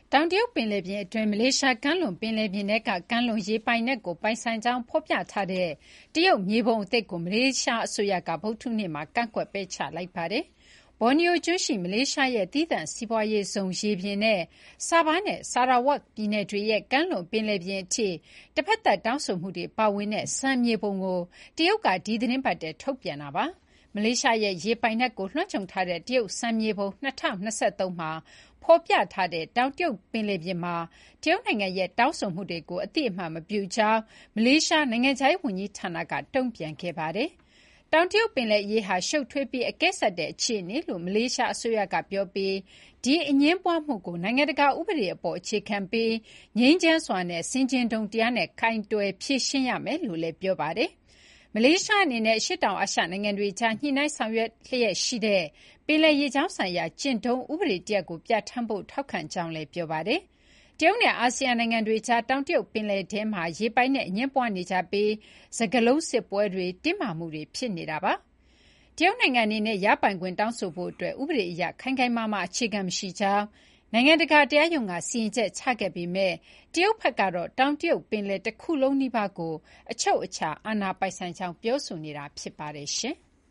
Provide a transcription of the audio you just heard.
တောင်တရုတ်ပင်လယ်ပြင်အတွင်းမလေးရှားကမ်းလွန်ပင်လယ်ပြင်ထဲကကမ်းလွန်ရေပိုင်နက်ကိုပိုင်ဆိုင်ကြောင်းဖော်ပြထားတဲ့တရုတ်မြေပုံအသစ်ကိုမလေးရှားအစိုးရကဗုဒ္ဓဟူးနေ့မှာကန့်ကွက်ပယ်ချလိုက်ပါတယ်။ဘော်နီယိုကျွန်းရှိမလေးရှားရဲ့သီးသန့်စီးပွားရေးဇုံရေပြင်နဲ့ဆာဘားနဲ့ဆာရာဝက်ပြည်နယ်တွေရဲ့ကမ်းလွန်ပင်လယ်ပြင်အထိတဖက်သတ်တောင်းဆိုမှုတွေပါဝင်တဲ့စံမြေပုံကိုတရုတ်ကဒီသီတင်းပတ်ထဲထုတ်ပြန်တာပါ။မလေးရှားရဲ့ရေပိုင်နက်ကိုလွှမ်းခြုံထားတဲ့တရုတ်စံမြေပုံ2023မှာဖော်ပြထားတဲ့တောင်တရုတ်ပင်လယ်ပြင်မှာတရုတ်နိုင်ငံရဲ့တောင်းဆိုမှုတွေကိုအသိအမှတ်မပြုကြောင်းမလေးရှားနိုင်ငံခြားရေးဝန်ကြီးဌာနကတုံ့ပြန်ခဲ့ပါတယ်။တောင်တရုတ်ပင်လယ်အရေးဟာရှုပ်ထွေးပြီးအကဲဆတ်တဲ့အခြေအနေလို့မလေးရှားအစိုးရကပြောပြီးဒီအငြင်းပွားမှုကိုနိုင်ငံတကာဥပဒေအပေါ်အခြေခံပြီးငြိမ်းချမ်းစွာနဲ့ဆင်ခြင်တုံတရားနဲ့ကိုင်တွယ်ဖြေရှင်းရမယ်လို့လည်းပြောပါတယ်။မလေးရှားအနေနဲ့အရှေ့တောင်အာရှနိုင်ငံတွေကြားညှိနှိုင်းဆောင်ရွက်လျက်ရှိတဲ့ပင်လယ်ရေကြောင်းဆိုင်ရာကျင့်ထုံးဥပဒေတရပ်ကိုပြဋ္ဌာန်းဖို့ထောက်ခံကြောင်းလည်းပြောပါတယ်။တရုတ်နဲ့အာဆီယံနိုင်ငံတွေကြားတောင်တရုတ်ပင်လယ်ထဲမှာရေပိုင်နက်အငြင်းပွားနေကြပြီးစကားလုံးစစ်ပွဲတွေတင်းမာမှုတွေဖြစ်နေတာပါ။တရုတ်နိုင်ငံအနေနဲ့ရပိုင်ခွင့်တောင်းဆိုဖို့အတွက်ဥပဒေအရခိုင်ခိုင်မာမာအခြေခံမရှိကြောင်းနိုင်ငံတကာတရားရုံးကစီရင်ချက်ချခဲ့ပေမဲ့တရုတ်ဘက်ကတော့တောင်တရုတ်ပင်လယ်တစ်ခုလုံးနီးပါးကိုအချုပ်အခြာအာဏာပိုင်ဆိုင်ကြောင်းပြောဆိုနေတာဖြစ်ပါတယ်ရှင်။